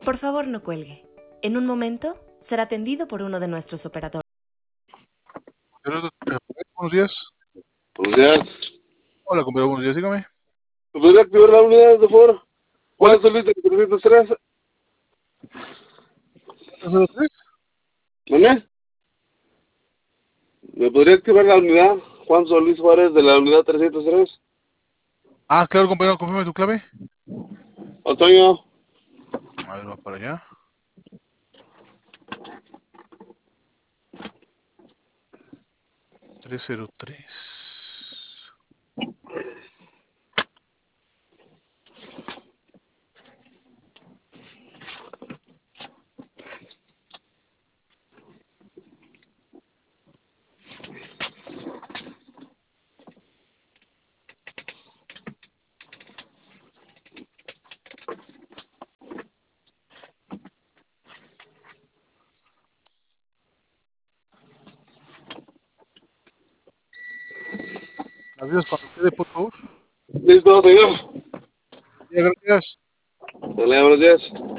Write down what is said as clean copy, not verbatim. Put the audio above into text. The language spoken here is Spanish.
Por favor, no cuelgue. En un momento será atendido por uno de nuestros operadores. Buenos días. Buenos días. Hola, compañero, buenos días, dígame. ¿Me podría activar la unidad, de favor? ¿Cuál Juan Solís de 303. es 03? ¿Mané? ¿Me podría activar la unidad? Juan Solís Juárez de la unidad 303. Ah, claro, compañero, confirme tu clave. Otoño. A ver, va para allá. $303. Adiós, cuando quede, por favor. Listo, señor. Ya, gracias. Dale, buenos días.